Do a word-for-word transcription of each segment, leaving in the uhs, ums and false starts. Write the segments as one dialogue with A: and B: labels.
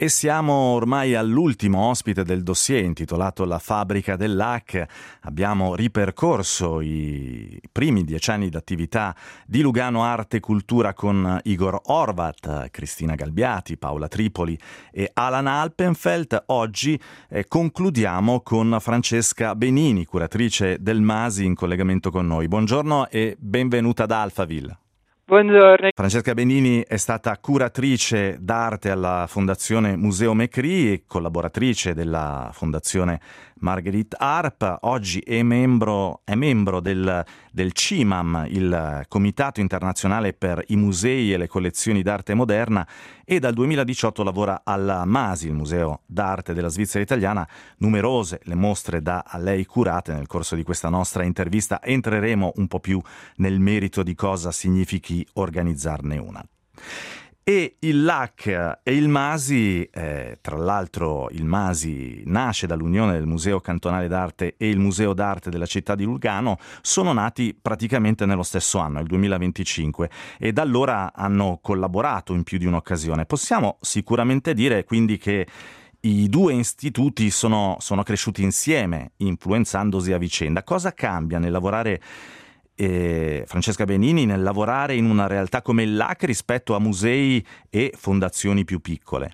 A: E siamo ormai all'ultimo ospite del dossier intitolato La fabbrica del L A C. Abbiamo ripercorso i primi dieci anni d'attività di Lugano Arte e Cultura con Igor Horvat, Cristina Galbiati, Paola Tripoli e Alan Alpenfeld. Oggi eh, concludiamo con Francesca Benini, curatrice del Masi, in collegamento con noi. Buongiorno e benvenuta ad Alphaville.
B: Buongiorno.
A: Francesca Benini è stata curatrice d'arte alla Fondazione Museo Mecri e collaboratrice della Fondazione Marguerite Arp. Oggi è membro, è membro del, del C I M A M, il Comitato Internazionale per i Musei e le Collezioni d'Arte Moderna, e dal duemiladiciotto lavora al Masi, il Museo d'Arte della Svizzera Italiana. Numerose le mostre da lei curate. Nel corso di questa nostra intervista entreremo un po' più nel merito di cosa significhi organizzarne una. E il L A C e il Masi, eh, tra l'altro il Masi nasce dall'unione del Museo Cantonale d'Arte e il Museo d'Arte della città di Lugano, sono nati praticamente nello stesso anno, il duemilaventicinque, e da allora hanno collaborato in più di un'occasione. Possiamo sicuramente dire quindi che i due istituti sono, sono cresciuti insieme, influenzandosi a vicenda. Cosa cambia nel lavorare E Francesca Benini nel lavorare in una realtà come il L A C rispetto a musei e fondazioni più piccole?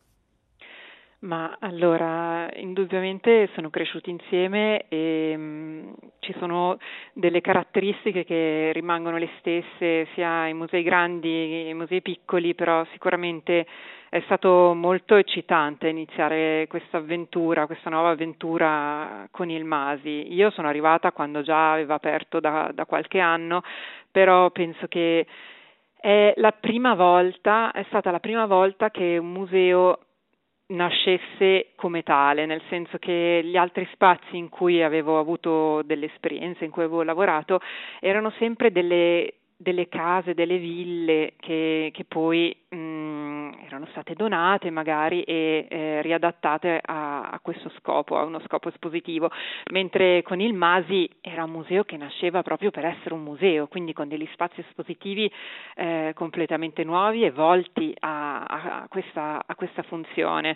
B: Ma allora, indubbiamente sono cresciuti insieme e mh, ci sono delle caratteristiche che rimangono le stesse sia ai musei grandi che ai musei piccoli, però sicuramente è stato molto eccitante iniziare questa avventura, questa nuova avventura con il Masi. Io sono arrivata quando già aveva aperto da, da qualche anno, però penso che è la prima volta, è stata la prima volta che un museo nascesse come tale, nel senso che gli altri spazi in cui avevo avuto delle esperienze, in cui avevo lavorato, erano sempre delle, delle case, delle ville che, che poi mh, erano state donate magari e eh, riadattate a, a questo scopo, a uno scopo espositivo, mentre con il Masi era un museo che nasceva proprio per essere un museo, quindi con degli spazi espositivi eh, completamente nuovi e volti a, a, questa, a questa funzione.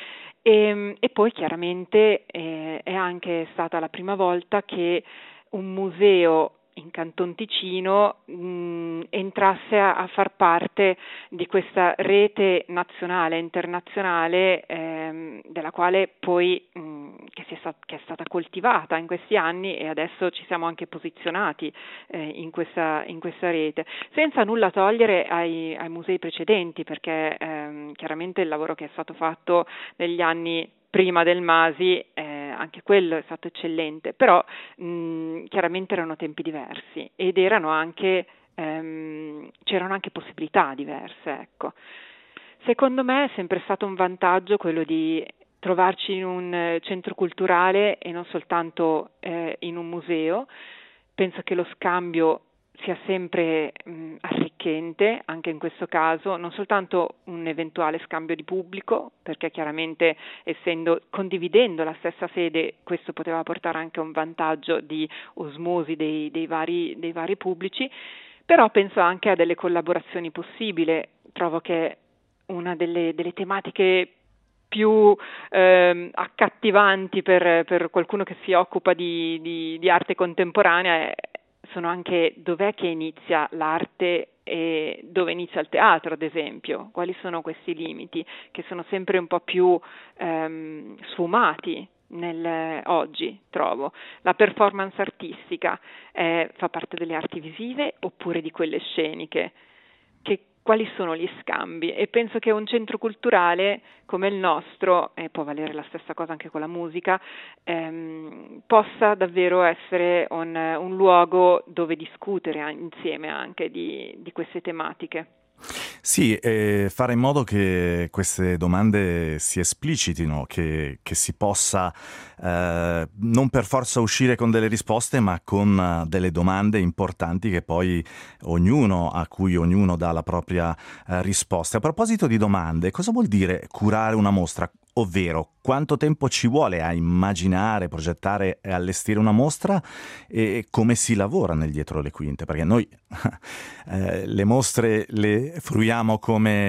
B: E, e poi chiaramente eh, è anche stata la prima volta che un museo in Canton Ticino mh, entrasse a, a far parte di questa rete nazionale e internazionale ehm, della quale poi mh, che, si è stat- che è stata coltivata in questi anni, e adesso ci siamo anche posizionati eh, in, questa, in questa rete, senza nulla togliere ai, ai musei precedenti, perché ehm, chiaramente il lavoro che è stato fatto negli anni prima del Masi, eh, anche quello è stato eccellente, però mh, chiaramente erano tempi diversi ed erano anche, ehm, c'erano anche possibilità diverse, ecco. Secondo me è sempre stato un vantaggio quello di trovarci in un eh, centro culturale e non soltanto eh, in un museo. Penso che lo scambio sia sempre mh, arricchente, anche in questo caso, non soltanto un eventuale scambio di pubblico, perché chiaramente essendo condividendo la stessa sede questo poteva portare anche a un vantaggio di osmosi dei, dei, vari, dei vari pubblici, però penso anche a delle collaborazioni possibili. Trovo che una delle, delle tematiche più eh, accattivanti per, per qualcuno che si occupa di, di, di arte contemporanea è sono anche dov'è che inizia l'arte e dove inizia il teatro, ad esempio, quali sono questi limiti che sono sempre un po' più ehm, sfumati nel, oggi, trovo. La performance artistica eh, fa parte delle arti visive oppure di quelle sceniche? Che quali sono gli scambi? E penso che un centro culturale come il nostro, e può valere la stessa cosa anche con la musica, ehm, possa davvero essere un, un luogo dove discutere insieme anche di, di queste tematiche.
A: Sì, e fare in modo che queste domande si esplicitino, che, che si possa eh, non per forza uscire con delle risposte, ma con uh, delle domande importanti che poi ognuno, a cui ognuno dà la propria uh, risposta. A proposito di domande, cosa vuol dire curare una mostra? Ovvero, quanto tempo ci vuole a immaginare, progettare e allestire una mostra, e come si lavora nel dietro le quinte? Perché noi eh, le mostre le fruiamo come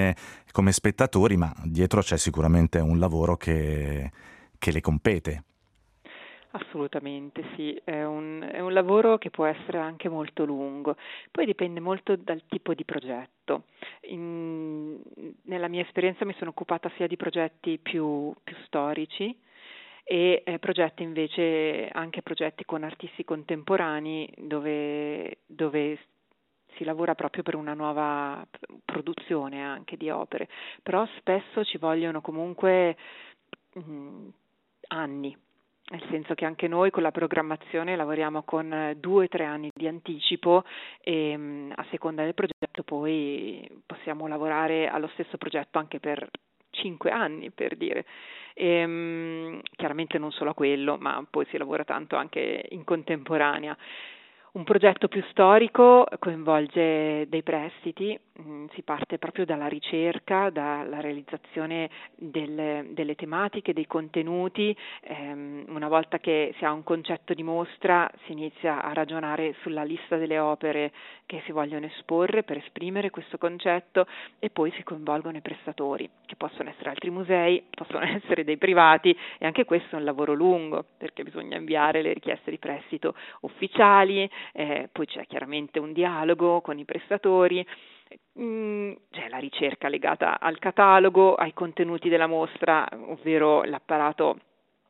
A: come spettatori, ma dietro c'è sicuramente un lavoro che, che le compete.
B: Assolutamente sì, è un, è un lavoro che può essere anche molto lungo, poi dipende molto dal tipo di progetto. In- nella mia esperienza mi sono occupata sia di progetti più, più storici e eh, progetti invece, anche progetti con artisti contemporanei dove, dove si lavora proprio per una nuova produzione anche di opere, però spesso ci vogliono comunque mh, anni. Nel senso che anche noi con la programmazione lavoriamo con eh, due o tre anni di anticipo e mh, a seconda del progetto poi possiamo lavorare allo stesso progetto anche per cinque anni, per dire. E, mh, chiaramente non solo a quello, ma poi si lavora tanto anche in contemporanea. Un progetto più storico coinvolge dei prestiti, mh, si parte proprio dalla ricerca, dalla realizzazione del- delle tematiche, dei contenuti. Ehm, una volta che si ha un concetto di mostra si inizia a ragionare sulla lista delle opere che si vogliono esporre per esprimere questo concetto e poi si coinvolgono i prestatori, che possono essere altri musei, possono essere dei privati e anche questo è un lavoro lungo perché bisogna inviare le richieste di prestito ufficiali. Eh, poi c'è chiaramente un dialogo con i prestatori, mm, c'è la ricerca legata al catalogo, ai contenuti della mostra, ovvero l'apparato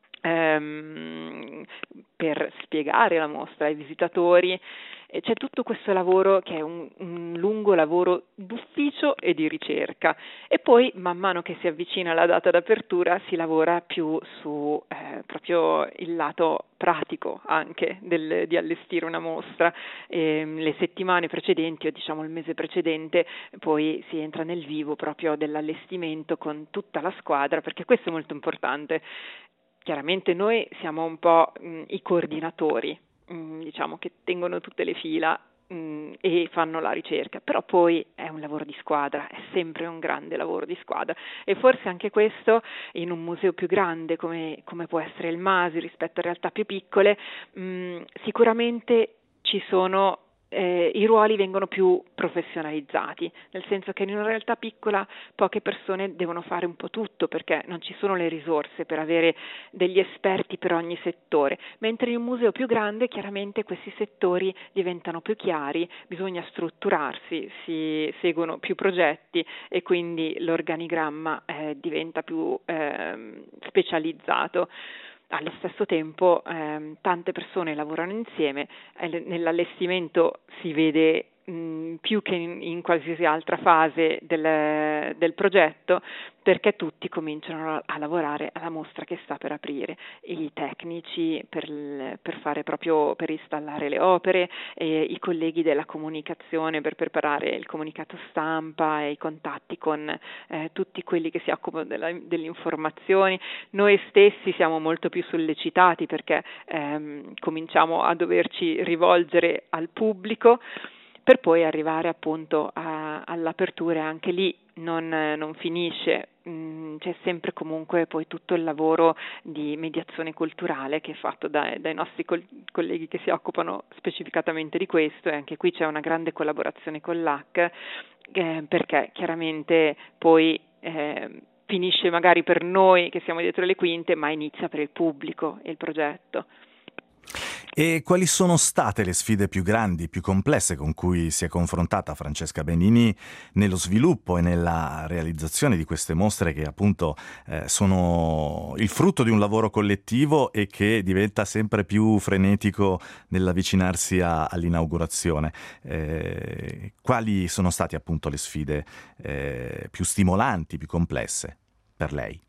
B: ehm, per spiegare la mostra ai visitatori. E c'è tutto questo lavoro che è un, un lungo lavoro d'ufficio e di ricerca e poi man mano che si avvicina la data d'apertura si lavora più su eh, proprio il lato pratico anche del, di allestire una mostra. E, le settimane precedenti o diciamo il mese precedente poi si entra nel vivo proprio dell'allestimento con tutta la squadra, perché questo è molto importante. Chiaramente noi siamo un po' mh, i coordinatori, mh, diciamo che tengono tutte le fila mh, e fanno la ricerca, però poi è un lavoro di squadra, è sempre un grande lavoro di squadra e forse anche questo in un museo più grande come, come può essere il Masi rispetto a realtà più piccole, mh, sicuramente ci sono eh, i ruoli vengono più professionalizzati, nel senso che in una realtà piccola poche persone devono fare un po' tutto perché non ci sono le risorse per avere degli esperti per ogni settore, mentre in un museo più grande chiaramente questi settori diventano più chiari, bisogna strutturarsi, si seguono più progetti e quindi l'organigramma eh, diventa più eh, specializzato. Allo stesso tempo ehm, tante persone lavorano insieme, eh, nell'allestimento si vede mh, più che in, in qualsiasi altra fase del, del progetto, perché tutti cominciano a, a lavorare alla mostra che sta per aprire, i tecnici per, il- per fare proprio per installare le opere, e i colleghi della comunicazione per preparare il comunicato stampa e i contatti con eh, tutti quelli che si occupano della- delle informazioni. Noi stessi siamo molto più sollecitati perché ehm, cominciamo a doverci rivolgere al pubblico per poi arrivare appunto a- all'apertura e anche lì non, non finisce, mh, c'è sempre comunque poi tutto il lavoro di mediazione culturale che è fatto dai, dai nostri col- colleghi che si occupano specificatamente di questo e anche qui c'è una grande collaborazione con l'A C eh, perché chiaramente poi eh, finisce magari per noi che siamo dietro le quinte, ma inizia per il pubblico e il progetto.
A: E quali sono state le sfide più grandi, più complesse con cui si è confrontata Francesca Benini nello sviluppo e nella realizzazione di queste mostre che appunto eh, sono il frutto di un lavoro collettivo e che diventa sempre più frenetico nell'avvicinarsi a- all'inaugurazione? Eh, quali sono state appunto le sfide eh, più stimolanti, più complesse per lei?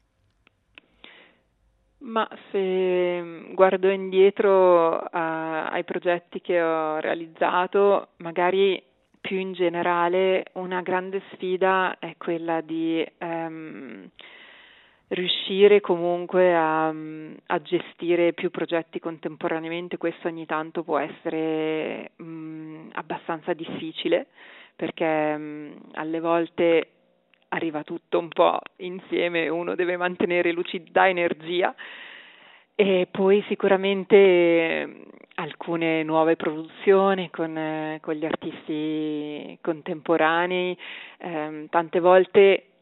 B: Ma se guardo indietro a- ai progetti che ho realizzato, magari più in generale una grande sfida è quella di ehm, riuscire comunque a, a gestire più progetti contemporaneamente. Questo ogni tanto può essere mh, abbastanza difficile perché mh, alle volte arriva tutto un po' insieme, uno deve mantenere lucidità, energia e poi sicuramente eh, alcune nuove produzioni con, eh, con gli artisti contemporanei, ehm, tante volte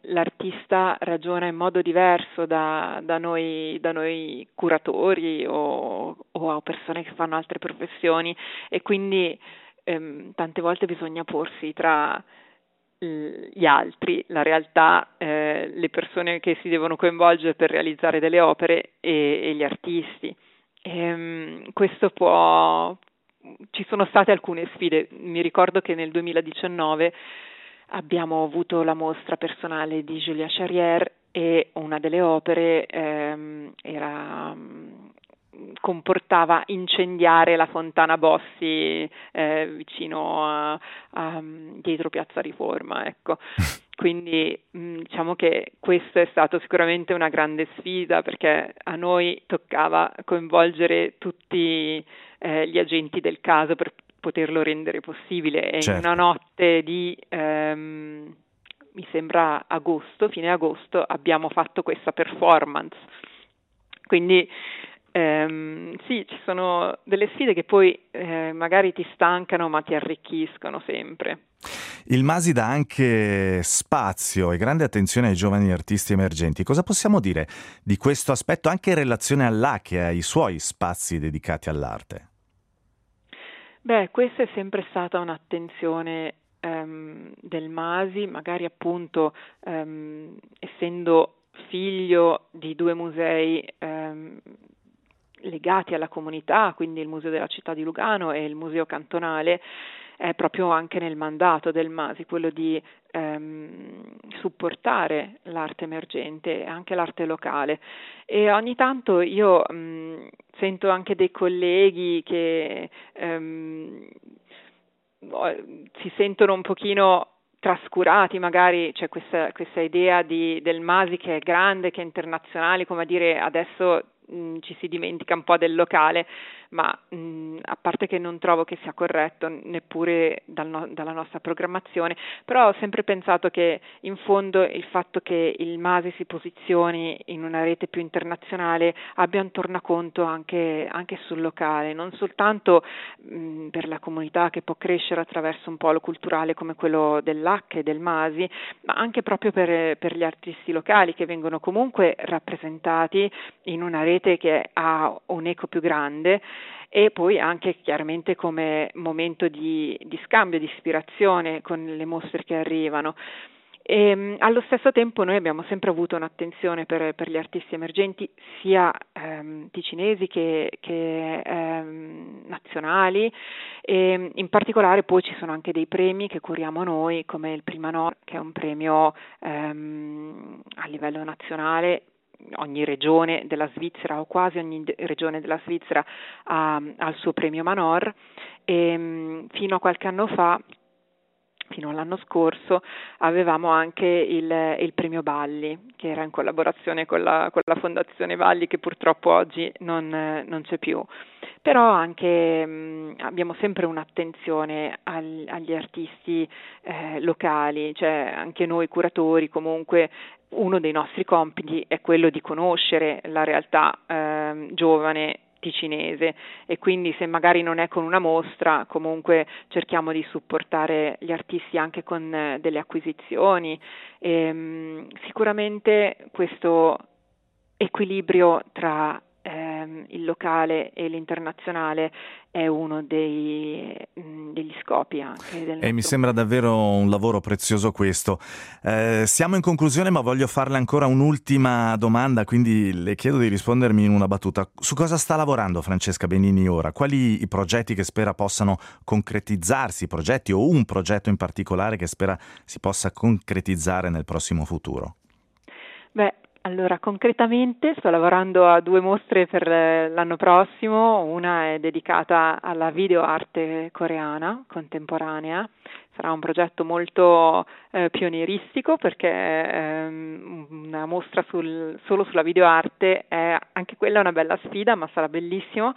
B: l'artista ragiona in modo diverso da, da noi, da noi curatori o, o persone che fanno altre professioni, e quindi ehm, tante volte bisogna porsi tra gli altri, la realtà, eh, le persone che si devono coinvolgere per realizzare delle opere e, e gli artisti. E, questo può... Ci sono state alcune sfide. Mi ricordo che nel duemiladiciannove abbiamo avuto la mostra personale di Julia Charrière e una delle opere ehm, era... comportava incendiare la Fontana Bossi eh, vicino a, a dietro Piazza Riforma, ecco. Quindi mh, diciamo che questo è stato sicuramente una grande sfida, perché a noi toccava coinvolgere tutti eh, gli agenti del caso per poterlo rendere possibile, e
A: Certo.
B: in una notte di ehm, mi sembra agosto, fine agosto, abbiamo fatto questa performance. Quindi Ehm, sì, ci sono delle sfide che poi eh, magari ti stancano ma ti arricchiscono sempre.
A: Il Masi dà anche spazio e grande attenzione ai giovani artisti emergenti. Cosa possiamo dire di questo aspetto anche in relazione all'A C E, ai suoi spazi dedicati all'arte?
B: Beh, questa è sempre stata un'attenzione ehm, del Masi, magari appunto ehm, essendo figlio di due musei ehm, legati alla comunità, quindi il Museo della Città di Lugano e il Museo Cantonale, è proprio anche nel mandato del Masi quello di ehm, supportare l'arte emergente e anche l'arte locale. E ogni tanto io mh, sento anche dei colleghi che ehm, si sentono un pochino trascurati, magari c'è questa, questa idea di, del Masi che è grande, che è internazionale, come a dire adesso mh, ci si dimentica un po' del locale, ma mh, a parte che non trovo che sia corretto neppure dal no, dalla nostra programmazione, però ho sempre pensato che in fondo il fatto che il Masi si posizioni in una rete più internazionale abbia un tornaconto anche, anche sul locale, non soltanto mh, per la comunità che può crescere attraverso un polo culturale come quello dell'A C E e del Masi, ma anche proprio per, per gli artisti locali che vengono comunque rappresentati in una rete che ha un'eco più grande, e poi anche chiaramente come momento di, di scambio, di ispirazione con le mostre che arrivano. E, allo stesso tempo noi abbiamo sempre avuto un'attenzione per, per gli artisti emergenti, sia ehm, ticinesi che, che ehm, nazionali, e in particolare poi ci sono anche dei premi che curiamo noi, come il Prima Nord, che è un premio ehm, a livello nazionale. Ogni regione della Svizzera o quasi ogni regione della Svizzera ha, ha il suo premio Manor, e fino a qualche anno fa, fino all'anno scorso, avevamo anche il, il premio Balli, che era in collaborazione con la, con la Fondazione Valli, che purtroppo oggi non, non c'è più. Però anche mh, abbiamo sempre un'attenzione al, agli artisti eh, locali, cioè anche noi curatori comunque uno dei nostri compiti è quello di conoscere la realtà eh, giovane ticinese, e quindi se magari non è con una mostra comunque cerchiamo di supportare gli artisti anche con eh, delle acquisizioni. E, mh, sicuramente questo equilibrio tra ehm, il locale e l'internazionale è uno dei, mh, degli scopi anche del
A: E mi
B: nostro.
A: sembra davvero un lavoro prezioso questo. Eh, siamo in conclusione, ma voglio farle ancora un'ultima domanda, quindi le chiedo di rispondermi in una battuta. Su cosa sta lavorando Francesca Benini ora? Quali i progetti che spera possano concretizzarsi, progetti o un progetto in particolare che spera si possa concretizzare nel prossimo futuro?
B: Beh, allora, concretamente sto lavorando a due mostre per l'anno prossimo. Una è dedicata alla videoarte coreana contemporanea. Sarà un progetto molto eh, pionieristico, perché ehm, una mostra sul, solo sulla videoarte è anche quella una bella sfida, ma sarà bellissimo.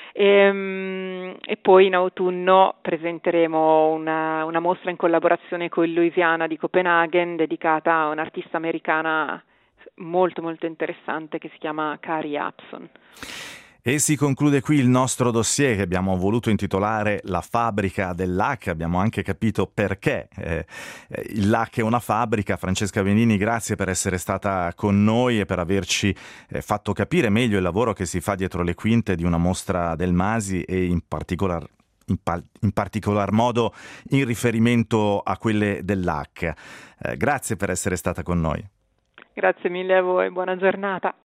B: E, e poi in autunno presenteremo una, una mostra in collaborazione con il Louisiana di Copenaghen, dedicata a un'artista americana molto molto interessante che si chiama Kari Apson.
A: E si conclude qui il nostro dossier che abbiamo voluto intitolare La fabbrica del lac. Abbiamo anche capito perché eh, il lac è una fabbrica. Francesca Venini, grazie per essere stata con noi e per averci eh, fatto capire meglio il lavoro che si fa dietro le quinte di una mostra del Masi e in particolar, in, pa- in particolar modo in riferimento a quelle del lac. Eh, grazie per essere stata con noi.
B: Grazie mille a voi, buona giornata.